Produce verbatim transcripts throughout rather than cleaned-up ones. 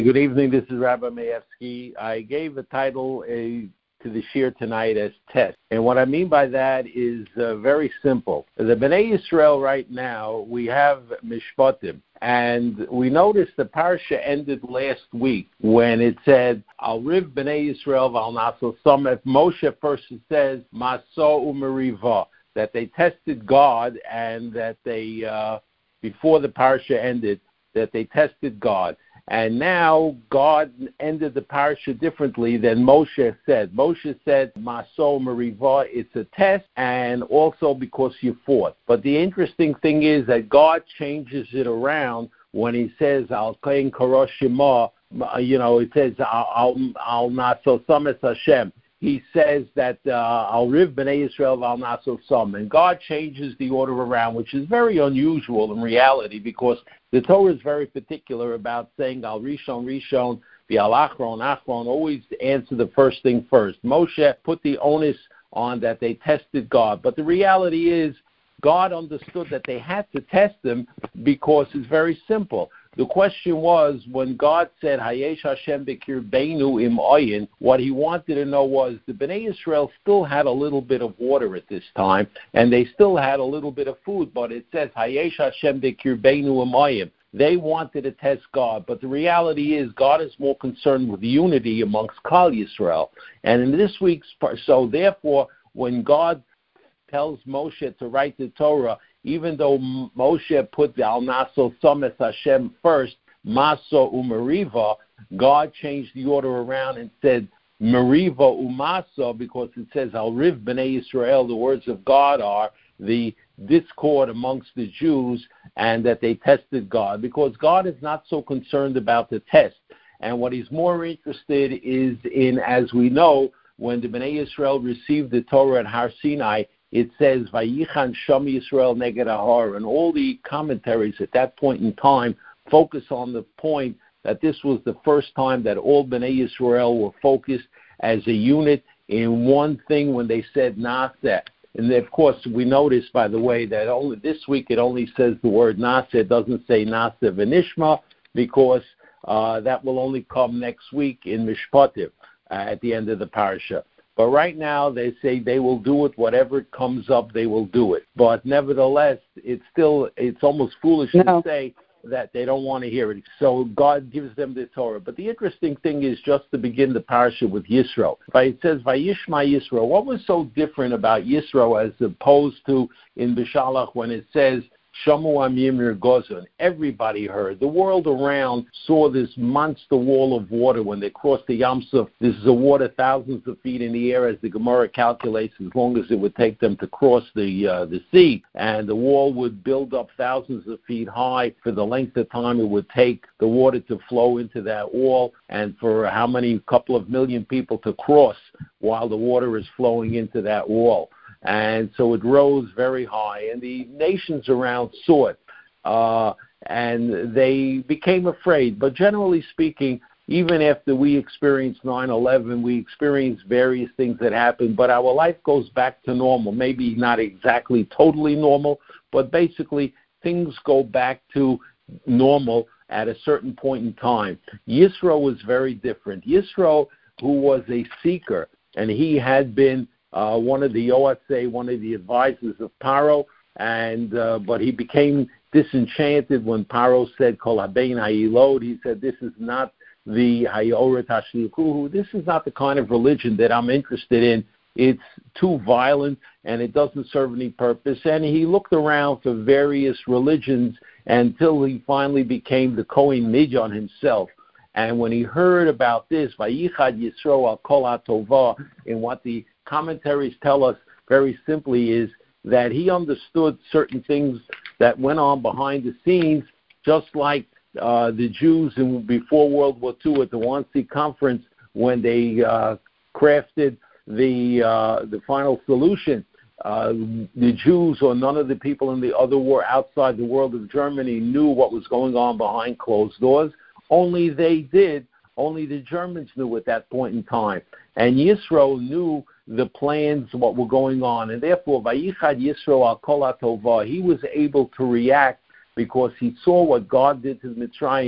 Good evening. This is Rabbi Mayevsky. I gave a title a, to the shir tonight as test. And what I mean by that is uh, very simple. The Bnei Yisrael right now, we have Mishpatim. And we noticed the parasha ended last week when it said, Al Riv Bnei Yisrael Val Naso Samet. Moshe first says, Maso Umeriva, that they tested God and that they, uh, before the parasha ended, that they tested God. And now God ended the parasha differently than Moshe said. Moshe said, Maso Meriva, it's a test, and also because you fought. But the interesting thing is that God changes it around when he says, Al Kain Karoshima, you know, it says, Al Naso Sames Hashem. He says that Al Riv Bnei Yisrael Al Naso Sam. And God changes the order around, which is very unusual in reality because the Torah is very particular about saying Al Rishon Rishon, the Al Achron Achron, always answer the first thing first. Moshe put the onus on that they tested God. But the reality is God understood that they had to test him because it's very simple. The question was, when God said, Hayesh Hashem b'kirbeinu im oyin, what he wanted to know was the Bnei Yisrael still had a little bit of water at this time, and they still had a little bit of food, but it says, Hayesh Hashem b'kirbeinu im oyin. They wanted to test God, but the reality is God is more concerned with unity amongst Kal Yisrael. And in this week's, so therefore, when God tells Moshe to write the Torah, even though Moshe put the Al Naso Sames Hashem first, Maso Umeriva, God changed the order around and said Meriva Umaso, because it says Al Riv Bnei Yisrael, the words of God are the discord amongst the Jews, and that they tested God, because God is not so concerned about the test. And what he's more interested is in, as we know, when the Bnei Yisrael received the Torah at Har Sinai, it says, Vayichan Sham Yisrael Neged Ahar, and all the commentaries at that point in time focus on the point that this was the first time that all Bnei Yisrael were focused as a unit in one thing when they said Naseh. And of course, we notice, by the way, that only this week it only says the word Naseh. It doesn't say Naseh V'nishma, because uh, that will only come next week in Mishpatim uh, at the end of the parasha. But right now, they say they will do it, whatever comes up, they will do it. But nevertheless, it's still, it's almost foolish no. to say that they don't want to hear it. So God gives them the Torah. But the interesting thing is just to begin the parasha with Yisro. It says, Vayishma Yisro. What was so different about Yisro as opposed to in Bishalach when it says, Shamu Am Yimir Gozon? Everybody heard. The world around saw this monster wall of water when they crossed the Yam Suf. This is a water thousands of feet in the air, as the Gemara calculates, as long as it would take them to cross the uh, the sea. And the wall would build up thousands of feet high for the length of time it would take the water to flow into that wall, and for how many couple of million people to cross while the water is flowing into that wall. And so it rose very high, and the nations around saw it, uh, and they became afraid. But generally speaking, even after we experienced nine eleven, we experienced various things that happened, but our life goes back to normal. Maybe not exactly totally normal, but basically things go back to normal at a certain point in time. Yisro was very different. Yisro, who was a seeker, and he had been Uh, one of the Yoatzei, one of the advisors of Paro, and uh, but he became disenchanted when Paro said, Kol habein ha'ilod. He said, this is not the Hayoret Hashlichuhu. This is not the kind of religion that I'm interested in. It's too violent, and it doesn't serve any purpose. And he looked around for various religions until he finally became the Kohen Midyan himself. And when he heard about this, Vayichad Yisro al Kol HaTova, in what the commentaries tell us very simply is that he understood certain things that went on behind the scenes, just like uh, the Jews in, before World War Two at the Wannsee Conference, when they uh, crafted the uh, the final solution. Uh, the Jews or none of the people in the other war outside the world of Germany knew what was going on behind closed doors. Only they did. Only the Germans knew at that point in time. And Yisro knew the plans, what were going on. And therefore, Vayichad Yisro al Kol HaTova, he was able to react because he saw what God did to Mitzrayim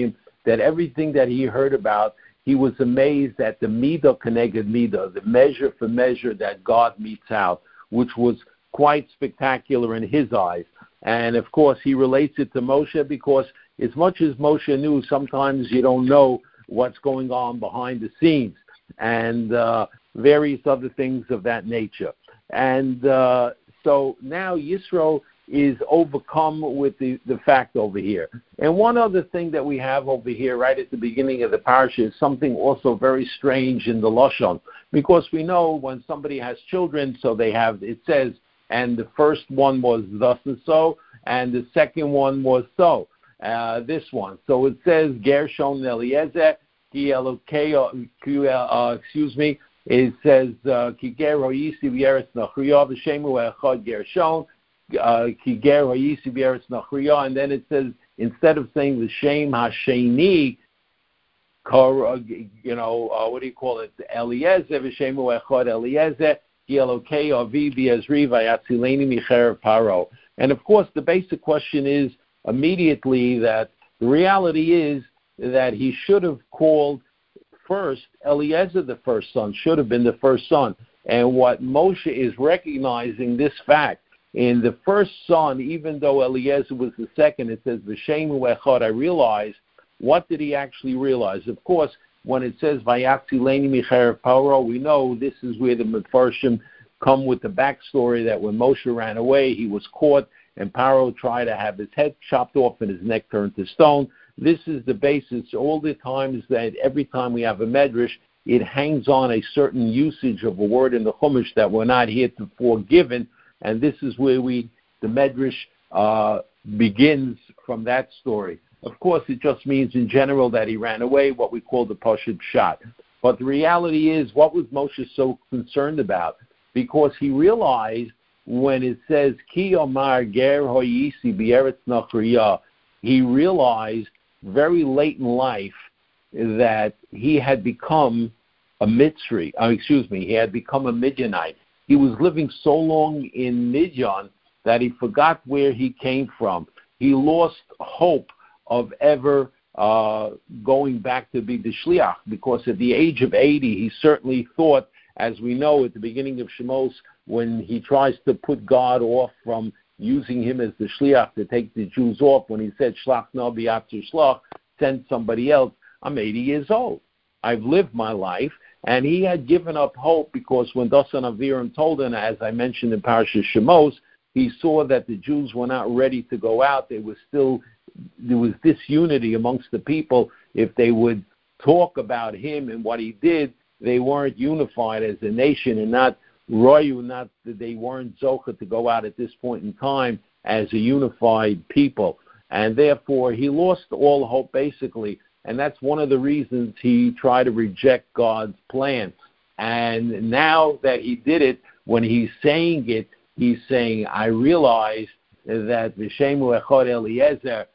that everything that he heard about, he was amazed at the midah keneged midah, the measure for measure that God metes out, which was quite spectacular in his eyes. And, of course, he relates it to Moshe because as much as Moshe knew, sometimes you don't know what's going on behind the scenes and uh, various other things of that nature. And uh, so now Yisro is overcome with the, the fact over here. And one other thing that we have over here right at the beginning of the parasha is something also very strange in the Lashon, because we know when somebody has children, so they have, it says, and the first one was thus and so, and the second one was so, uh, this one. So it says, Gershon Eliezer, Ki Elokei, uh, excuse me, it says, Ki Gero Yisi V'Eretz Nachriya V'Shemu Echad Gershon, Ki Gero Yisi V'Eretz Nachriya, and then it says, instead of saying the Shem Hasheni, you know, uh, what do you call it, Eliezer V'Shemu Echad Eliezer, and of course, the basic question is immediately that the reality is that he should have called first Eliezer the first son, should have been the first son. And what Moshe is recognizing this fact, in the first son, even though Eliezer was the second, it says, V'shemu echad, I realized, what did he actually realize? Of course, when it says Vayatzileni micherev paro, we know this is where the Mefarshim come with the backstory that when Moshe ran away, he was caught, and Paro tried to have his head chopped off and his neck turned to stone. This is the basis. All the times that every time we have a medrash, it hangs on a certain usage of a word in the Chumash that we're not heretofore given, and this is where we the medrash uh, begins from that story. Of course, it just means in general that he ran away, what we call the Pashut Pshat. But the reality is, what was Moshe so concerned about? Because he realized when it says, Ki Omar Ger Hoyisi B'Eretz Nachriya, he realized very late in life that he had become a Mitzri, uh, excuse me, he had become a Midianite. He was living so long in Midian that he forgot where he came from. He lost hope of ever uh, going back to be the Shliach, because at the age of eighty, he certainly thought, as we know at the beginning of Shemos, when he tries to put God off from using him as the Shliach to take the Jews off, when he said, Shlach Nabi after Shlach, send somebody else, I'm eighty years old. I've lived my life. And he had given up hope because when Dasan Aviram told him, as I mentioned in Parashat Shemos, he saw that the Jews were not ready to go out. They were still, there was disunity amongst the people. If they would talk about him and what he did, they weren't unified as a nation, and not royu, not they weren't zocha to go out at this point in time as a unified people. And therefore, he lost all hope, basically. And that's one of the reasons he tried to reject God's plan. And now that he did it, when he's saying it, he's saying, I realize that V'shemu echad Eliezer,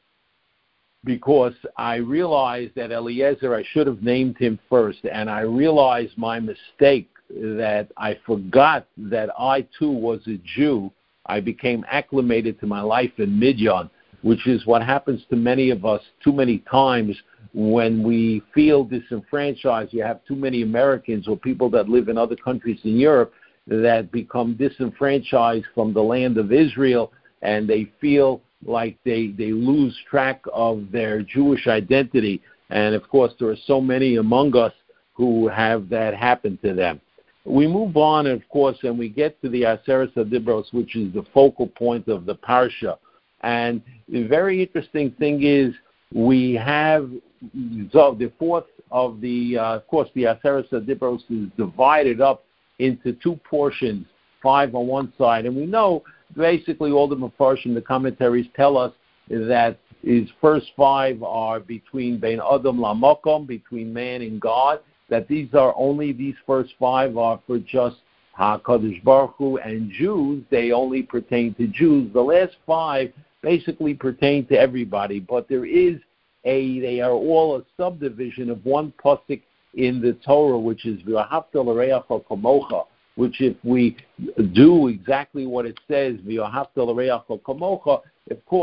because I realized that Eliezer, I should have named him first, and I realized my mistake, that I forgot that I too was a Jew. I became acclimated to my life in Midian, which is what happens to many of us too many times when we feel disenfranchised. You have too many Americans or people that live in other countries in Europe that become disenfranchised from the land of Israel, and they feel like they, they lose track of their Jewish identity. And, of course, there are so many among us who have that happen to them. We move on, of course, and we get to the Aseret HaDibros, which is the focal point of the Parsha. And the very interesting thing is we have so the fourth of the, uh, of course, the Aseret HaDibros is divided up into two portions, five on one side. And we know basically all the Mefarshim, the commentaries tell us that his first five are between Bein Adam Lamakom, between man and God, that these are only, these first five are for just HaKadosh Baruch Hu and Jews. They only pertain to Jews. The last five basically pertain to everybody, but there is a, they are all a subdivision of one pasuk in the Torah, which is V'ahavta l'reacha kamocha, which if we do exactly what it says, V'ahavta l'reacha kamocha, of course,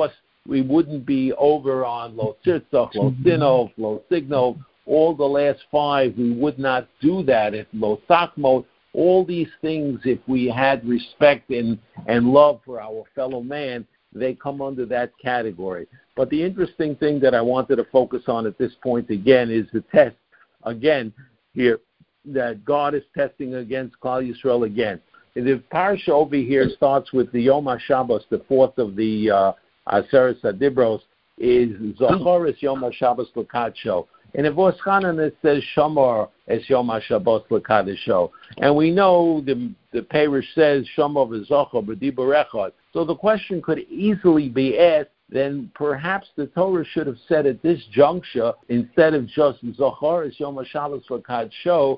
we wouldn't be over on Lo Tzirtzach, Lo Sinov, Lo Signov. All the last five, we would not do that. If Lo Sachmo, all these things, if we had respect and, and love for our fellow man, they come under that category. But the interesting thing that I wanted to focus on at this point again is the test, again, here, that God is testing against Klal Yisrael again. The parsha over here starts with the Yom HaShabbos, the fourth of the uh, Aseret HaDibros, is Zachor es Yom HaShabbos L'Kadsho. And in Voschanan it says Shamor es Yom HaShabbos L'Kadsho. And we know the the parish says Shamor v'Zachor b'Dibur Echad. So the question could easily be asked, then perhaps the Torah should have said at this juncture, instead of just Zohar es Yom HaShabbos L'Kadsho,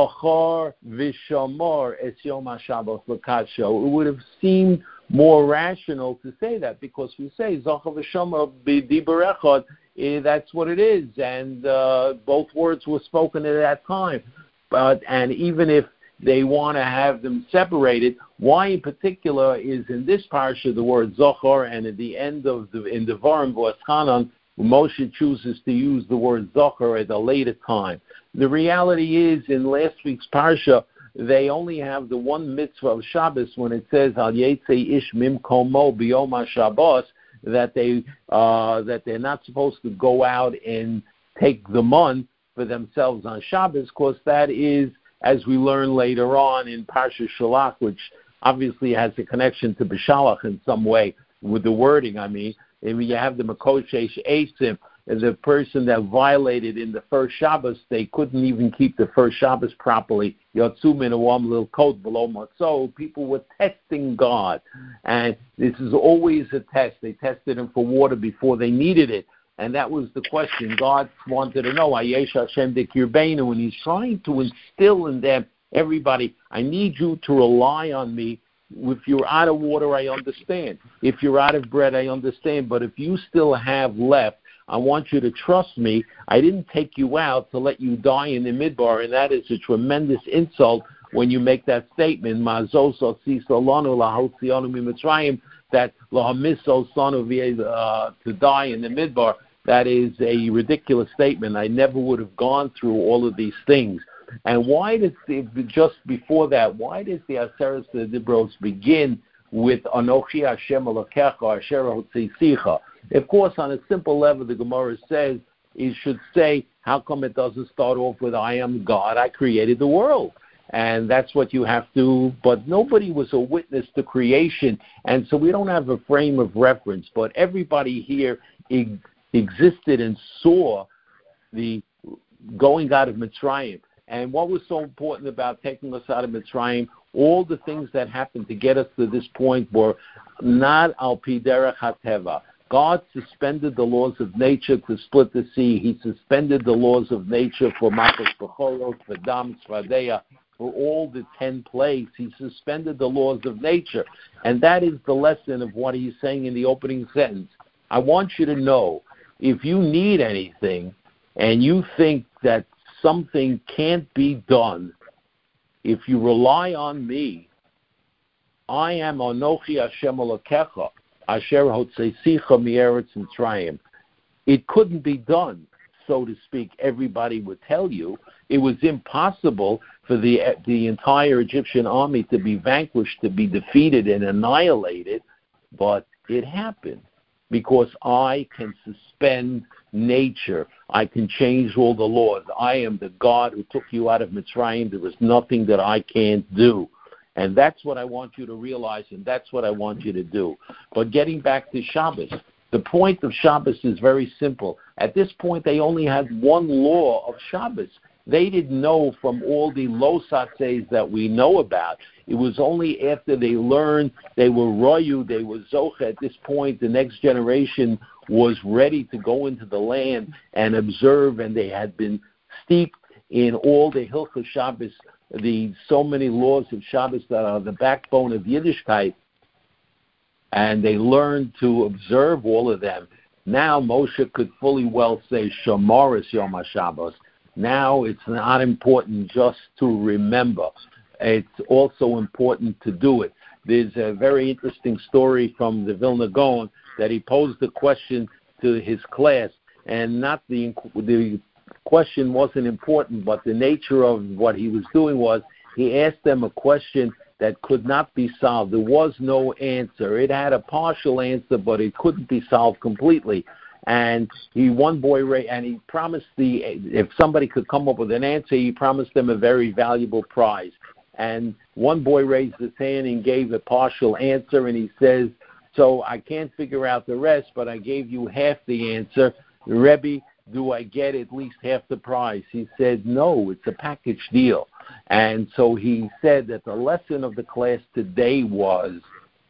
Zohar v'Shamor es Yom HaShabbos L'Kadsho. It would have seemed more rational to say that, because we say Zohar v'Shamor b'Dibur Echad, eh, that's what it is, and uh, both words were spoken at that time. But and even if they want to have them separated, why in particular is in this parsha the word Zohar, and at the end of the in the Devarim V'Eschanan, Moshe chooses to use the word Zohar at a later time. The reality is, in last week's parsha, they only have the one mitzvah of Shabbos when it says Al Yetzei Ish Mimkomo B'Yom HaShabbos, that they uh, that they're not supposed to go out and take the month for themselves on Shabbos, because that is, as we learn later on in Parsha Shalach, which obviously has a connection to B'Shalach in some way with the wording. I mean, and you have the Makoshesh Eitzim, the person that violated in the first Shabbos, they couldn't even keep the first Shabbos properly. Yotzu min awam lil kot below matzah. People were testing God, and this is always a test. They tested him for water before they needed it. And that was the question. God wanted to know, Ayesh Hashem dekirbeinu, and he's trying to instill in them, everybody, I need you to rely on me. If you're out of water, I understand. If you're out of bread, I understand. But if you still have left, I want you to trust me. I didn't take you out to let you die in the midbar, and that is a tremendous insult when you make that statement, that uh, to die in the midbar. That is a ridiculous statement. I never would have gone through all of these things. And why does the, just before that, why does the Aseret HaDibros begin with Anochi Hashem Elokecha Asher Hotzeisecha? Of course, on a simple level, the Gemara says it should say, how come it doesn't start off with I am God, I created the world? And that's what you have to, but nobody was a witness to creation, and so we don't have a frame of reference. But everybody here ex- existed and saw the going out of Mitzrayim. And what was so important about taking us out of Mitzrayim, all the things that happened to get us to this point were not al pi derech hateva. God suspended the laws of nature to split the sea. He suspended the laws of nature for Machos Bechorot, for Dam, Svadeya, for all the ten plagues. He suspended the laws of nature. And that is the lesson of what he's saying in the opening sentence. I want you to know, if you need anything and you think that something can't be done, if you rely on me, I am Anochi Hashem Elokecha, Asher Hotzeisecha Mieretz Mitzrayim. It couldn't be done, so to speak. Everybody would tell you it was impossible for the the entire Egyptian army to be vanquished, to be defeated and annihilated, but it happened because I can suspend nature. I can change all the laws. I am the God who took you out of Mitzrayim. There is nothing that I can't do. And that's what I want you to realize, and that's what I want you to do. But getting back to Shabbos, the point of Shabbos is very simple. At this point, they only had one law of Shabbos. They didn't know from all the losatses that we know about. It was only after they learned, they were royu, they were zoche. At this point, the next generation was ready to go into the land and observe, and they had been steeped in all the Hilchos Shabbos, the so many laws of Shabbos that are the backbone of Yiddishkeit, and they learned to observe all of them. Now Moshe could fully well say Shomer es Yom HaShabbos. Now it's not important just to remember. It's also important to do it. There's a very interesting story from the Vilna Gaon that he posed the question to his class, and not the the question wasn't important, but the nature of what he was doing was he asked them a question that could not be solved. There was no answer. It had a partial answer, but it couldn't be solved completely. And he one boy and he promised the if somebody could come up with an answer, he promised them a very valuable prize. And one boy raised his hand and gave a partial answer, and he says, "So I can't figure out the rest, but I gave you half the answer. Rebbe, do I get at least half the prize?" He said, "No, it's a package deal." And so he said that the lesson of the class today was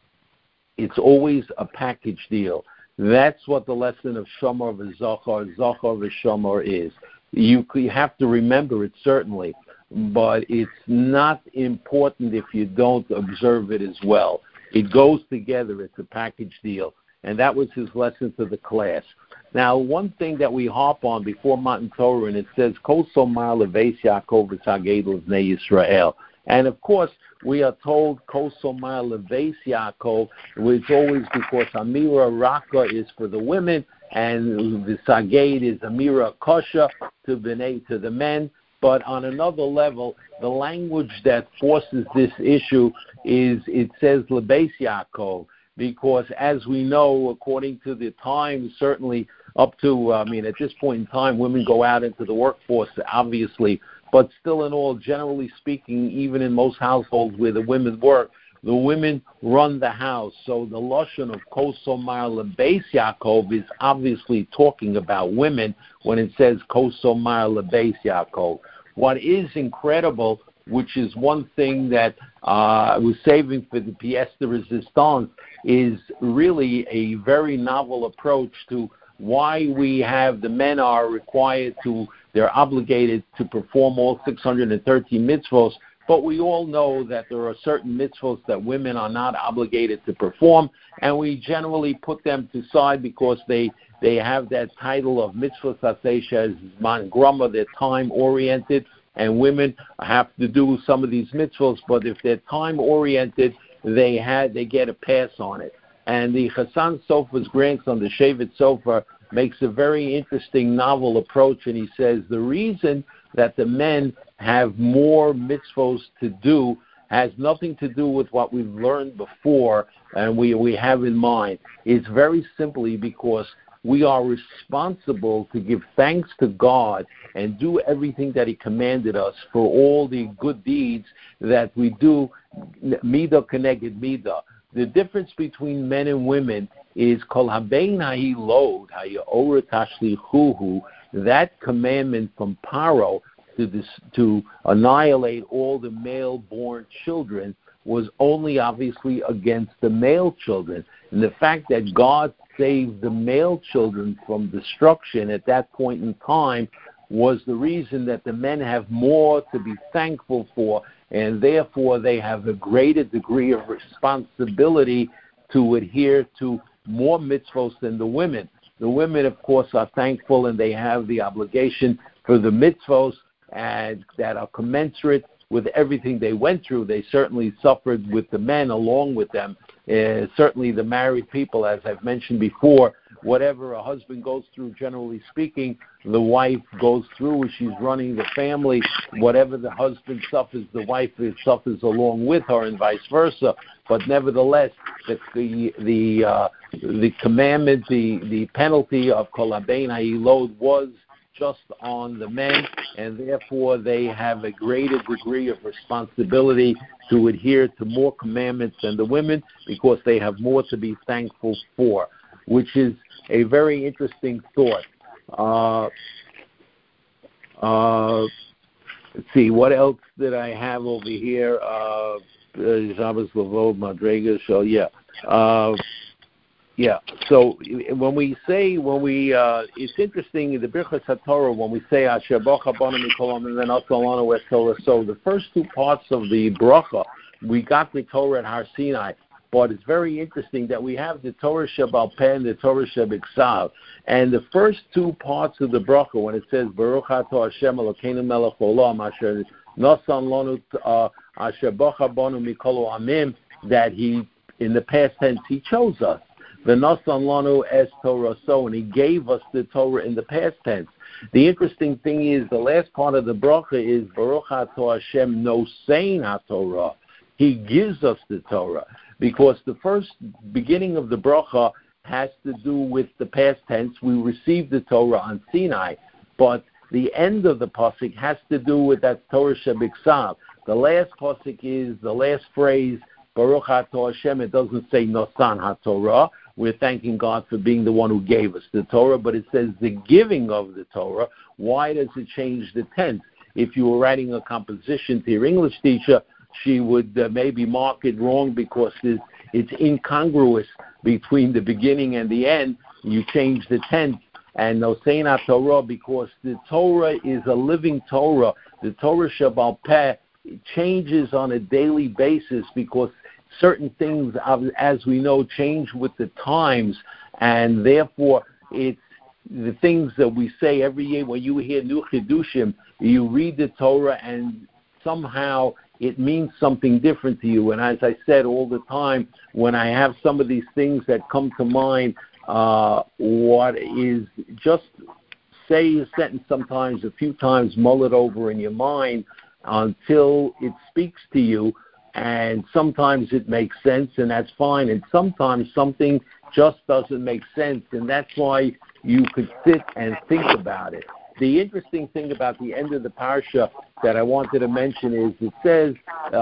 it's always a package deal. That's what the lesson of Shomer v'Zochar, Zochar v'Shomer is. You, you have to remember it, certainly, but it's not important if you don't observe it as well. It goes together. It's a package deal. And that was his lesson to the class. Now, one thing that we harp on before Matan Torah, and it says, Kol Somar Leveis Yaakov v'Tzaged L'Vnei Yisrael. And, of course, we are told Kol Somar Leveis Yaakov, which always because Amira Raka is for the women, and V'Tzaged is Amira Kosha to B'nai, to the men. But on another level, the language that forces this issue is, it says Lebeis Yaakov, because as we know, according to the times, certainly up to, I mean, at this point in time, women go out into the workforce, obviously, but still in all, generally speaking, even in most households where the women work, the women run the house. So the lashon of Kol Somar Lebeis Yaakov is obviously talking about women when it says Kol Somar Lebeis Yaakov. What is incredible, which is one thing that uh, I was saving for the pièce de résistance, is really a very novel approach to why we have the men are required to, they're obligated to perform all six hundred thirteen mitzvos, but we all know that there are certain mitzvos that women are not obligated to perform, and we generally put them to side because they, they have that title of mitzvos asesha man grama, they're time-oriented, and women have to do some of these mitzvos, but if they're time-oriented, they had they get a pass on it. And the Chassan Sofer's grandson, the Shevet Sofer, makes a very interesting novel approach, and he says the reason that the men have more mitzvos to do has nothing to do with what we've learned before and we, we have in mind. It's very simply because we are responsible to give thanks to God and do everything that He commanded us for all the good deeds that we do, midah keneged midah. The difference between men and women is kol habein ha'ilod ha'yorah tashlichuhu, that commandment from Paro to this, to annihilate all the male-born children was only obviously against the male children. And the fact that God saved the male children from destruction at that point in time was the reason that the men have more to be thankful for, and therefore they have a greater degree of responsibility to adhere to more mitzvos than the women. The women, of course, are thankful and they have the obligation for the mitzvos and that are commensurate with everything they went through. They certainly suffered with the men along with them. Uh, certainly the married people, as I've mentioned before, whatever a husband goes through, generally speaking, the wife goes through as she's running the family. Whatever the husband suffers, the wife suffers along with her, and vice versa. But nevertheless, the the the, uh, the commandment, the, the penalty of kol habein ha'ilod was just on the men, and therefore they have a greater degree of responsibility to adhere to more commandments than the women because they have more to be thankful for, which is a very interesting thought. Uh, uh, let's see, what else did I have over here? Uh, Shabbos Lavod Madrigas, so yeah. Uh, Yeah, so when we say, when we, uh, it's interesting, in the Birchas HaTorah, when we say, Asher Bocha Banu Mikolam, and then Atzalanu West Torah, so the first two parts of the bracha, we got the Torah at Har Sinai, but it's very interesting that we have the Torah Shebal Peh and the Torah Shebiksav, and the first two parts of the bracha, when it says, Baruch Atah Hashem Elokeinu Melech Olam, Asher Nosan Lanu Asher Bocha Banu Mikol Amim, that He, in the past tense, He chose us. V'nosan lanu es Torah so, and he gave us the Torah in the past tense. The interesting thing is the last part of the bracha is Baruch Atah Hashem nosein HaTorah. He gives us the Torah, because the first beginning of the bracha has to do with the past tense. We received the Torah on Sinai, but the end of the pasuk has to do with that Torah shebiksav. The last pasuk is the last phrase, Baruch Atah Hashem. It doesn't say Nosan HaTorah. We're thanking God for being the one who gave us the Torah, but it says the giving of the Torah. Why does it change the tense? If you were writing a composition to your English teacher, she would uh, maybe mark it wrong because it's, it's incongruous between the beginning and the end. You change the tense. And Nosein HaTorah, because the Torah is a living Torah. The Torah Shebal Peh changes on a daily basis, because certain things, as we know, change with the times, and therefore it's the things that we say every year. When you hear New Chidushim, you read the Torah and somehow it means something different to you. And as I said all the time, when I have some of these things that come to mind, uh, what is just say a sentence sometimes, a few times, mull it over in your mind until it speaks to you. And sometimes it makes sense, and that's fine. And sometimes something just doesn't make sense, and that's why you could sit and think about it. The interesting thing about the end of the parsha that I wanted to mention is it says,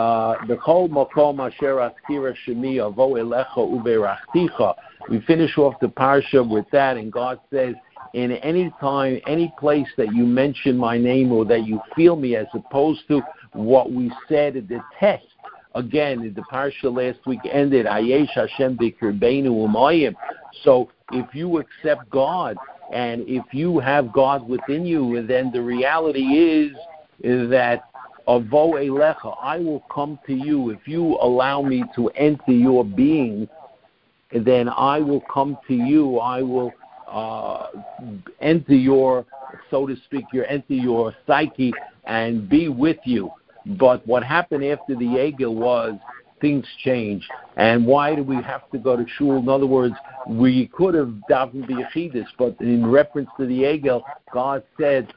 "B'chol makom asher askira shemi avo elecha uberachticha." We finish off the parsha with that, and God says, in any time, any place that you mention my name or that you feel me, as opposed to what we said at the test. Again, the parsha last week ended, Ayesh Hashem b'kirbeinu u'mayim. So if you accept God, and if you have God within you, then the reality is, is that Avo Elecha, I will come to you. If you allow me to enter your being, then I will come to you. I will uh, enter your, so to speak, your enter your psyche and be with you. But what happened after the Egel was things changed. And why do we have to go to shul? In other words, we could have davened b'yechidus, but in reference to the Egel, God said,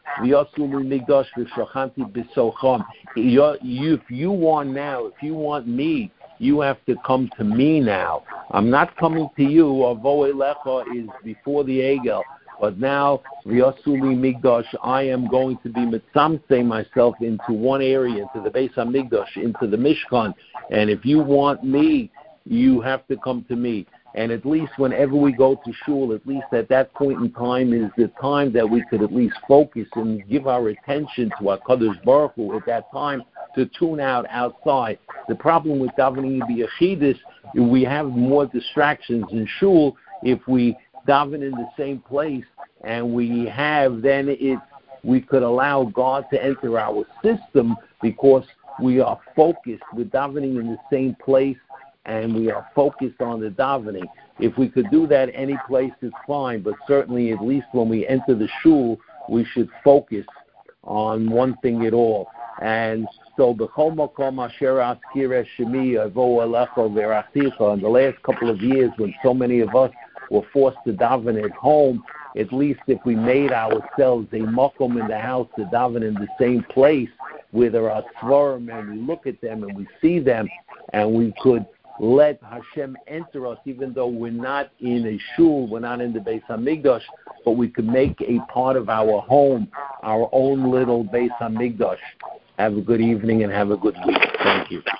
if you want now, if you want me, you have to come to me now. I'm not coming to you. Avo Elecha is before the Egel. But now, V'yasuli Migdash, I am going to be mitzamtzeh myself into one area, into the Beis HaMikdash, into the Mishkan. And if you want me, you have to come to me. And at least whenever we go to shul, at least at that point in time is the time that we could at least focus and give our attention to our Kadosh Baruch Hu at that time, to tune out outside. The problem with davening b'yechidus, we have more distractions in shul. If we daven in the same place, and we have, then it we could allow God to enter our system, because we are focused. We're davening in the same place, and we are focused on the davening. If we could do that any place, it's fine, but certainly at least when we enter the shul, we should focus on one thing at all. And so, b'chol makom asher askira shemi avo elecha v'rachticha, in the last couple of years when so many of us were forced to daven at home, at least if we made ourselves a makom in the house to daven in the same place where there are tzvarim, and we look at them and we see them, and we could let Hashem enter us, even though we're not in a shul, we're not in the Beis HaMikdash, but we could make a part of our home our own little Beis HaMikdash. Have a good evening and have a good week. Thank you.